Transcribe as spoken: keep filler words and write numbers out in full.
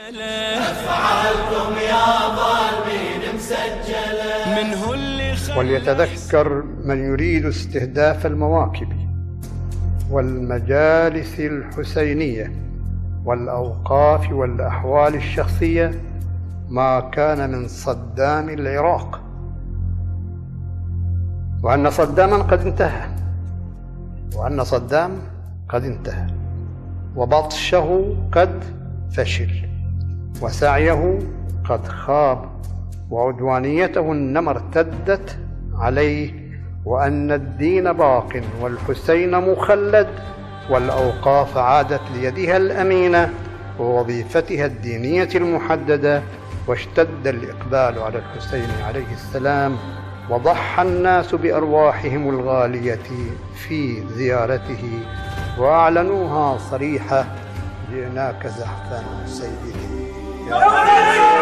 أفعالكم يا ظالمين مسجلة. منه اللي وليتذكر من يريد استهداف المواكب والمجالس الحسينية والأوقاف والأحوال الشخصية ما كان من صدام العراق، وأن صداما قد انتهى وأن صدام قد انتهى وبطشه قد فشل وسعيه قد خاب وعدوانيته إنما ارتدت عليه، وأن الدين باق والحسين مخلد والأوقاف عادت ليدها الأمينة ووظيفتها الدينية المحددة، واشتد الإقبال على الحسين عليه السلام وضحى الناس بأرواحهم الغالية في زيارته وأعلنوها صريحة: جئناك زحفا سيدي.